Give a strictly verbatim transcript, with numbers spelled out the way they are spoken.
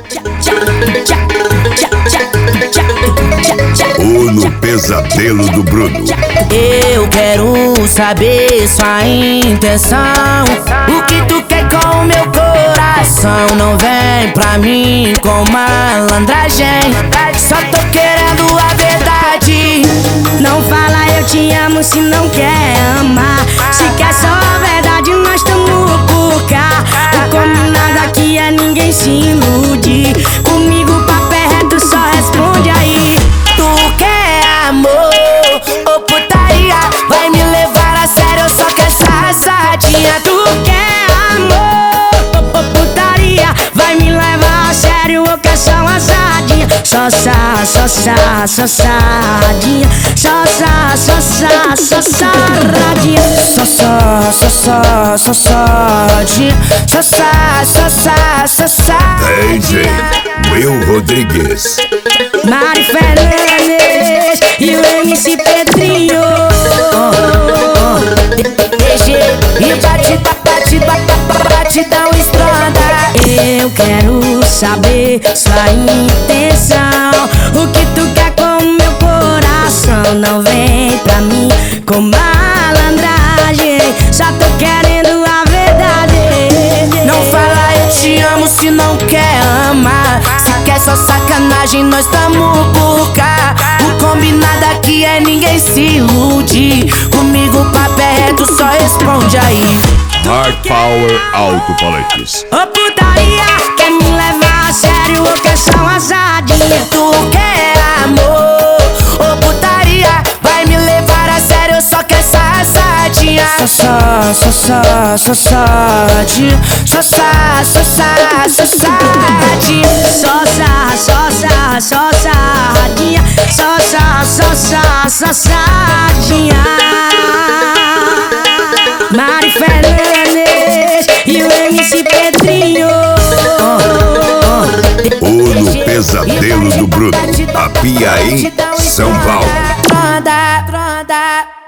Ou no pesadelo do Bruno. Eu quero saber sua intenção. O que tu quer com o meu coração? Não vem pra mim com malandragem. Só tô querendo a verdade. Não fala eu te amo se não quer amar. Se quer só a verdade, nós tamo por cá. O combinado aqui é ninguém se iludir. Comigo o papo é reto, só responde aí. Tu quer amor ou putaria? Vai me levar a sério, eu só quero safadinha. Tu quer amor ou putaria? Vai me levar a sério, eu quero só uma sardinha. Só sa, só sa, só sardinha. Só sa, só sa, só sardinha. Só só, só só, só sardinha. Só sa, só sa, só D J sardinha. Will Rodrigues. Mari Fernandes e o M C Pedrinho. E batida, batida, batidão estronda. Eu quero saber sua intenção. O que tu quer com meu coração? Não vem pra mim com malandragem. Só tô querendo a verdade. Não fala eu te amo se não quer amar. Se quer só sacanagem, nós tamo por cá. O combinado aqui é ninguém se iludir. Comigo o papo é reto, só responde aí. Hard Power Alto Paletes. Ô putaria, quer me levar a sério ou quer só uma sardinha? Tu quer amor ou putaria? Vai me levar a sério, eu só quero safadinha. Só só, só só, só sardinha. Só só, só só, só sardinha. Só sa, só sa, só sardinha. Só sa, só sa, só sardinha. Mari Fernandes e o M C Pedrinho. Ou no pesadelo do Bruno. A Piaí, São Paulo. Pronda, pronda.